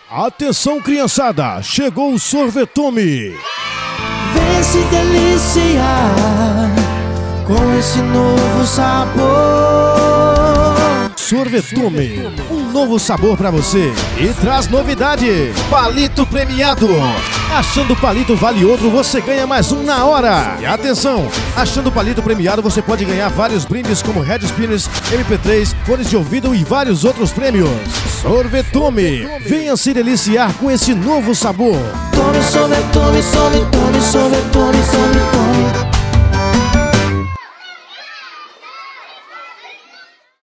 Atenção, criançada, chegou o Sorvetome. Vem se deliciar com esse novo sabor. Sorvetome, um novo sabor pra você. E traz novidade: palito premiado. Achando palito vale outro, você ganha mais um na hora. E atenção, achando palito premiado você pode ganhar vários brindes como Red Spinners, MP3, fones de ouvido e vários outros prêmios. Sorvetome, venha se deliciar com esse novo sabor. Tome sorvetome, sorvetome, sorvetome, sorvetome.